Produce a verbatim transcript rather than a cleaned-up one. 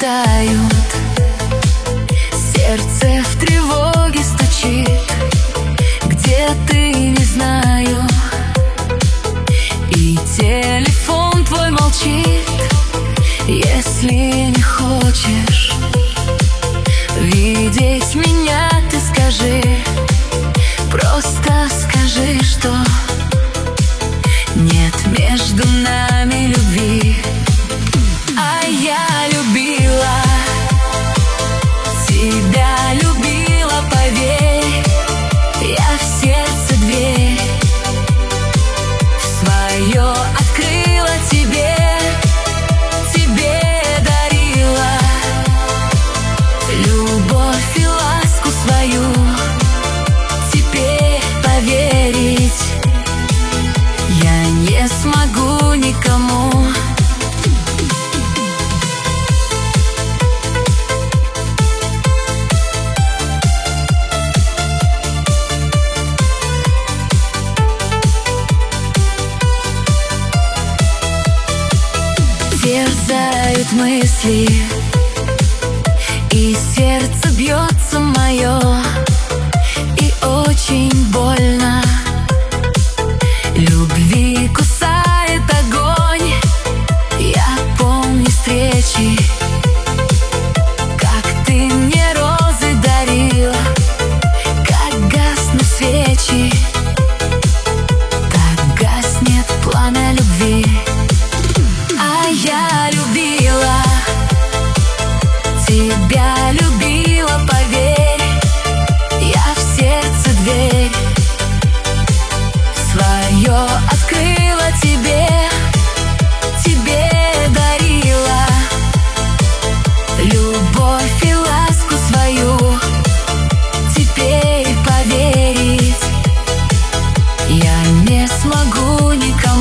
тают, сердце в тревоге стучит. Где ты, не знаю, и телефон твой молчит. Если не хочешь видеть меня, ты скажи, просто скажи, что нет между нами любви. А я любила, тебя любила, поверь, я в сердце дверь свое открыла тебе, тебе дарила любовь и ласку свою. Теперь поверить я не смогу никому. Терзают мысли, и сердце бьется мое, и очень больно. Любви кусает огонь. Я помню встречи, как ты мне розы дарила, как гаснут свечи, так гаснет пламя любви. А я любила, тебя любила, поверь, я в сердце дверь свое открыла тебе, тебе дарила любовь и ласку свою. Теперь поверить я не смогу никому.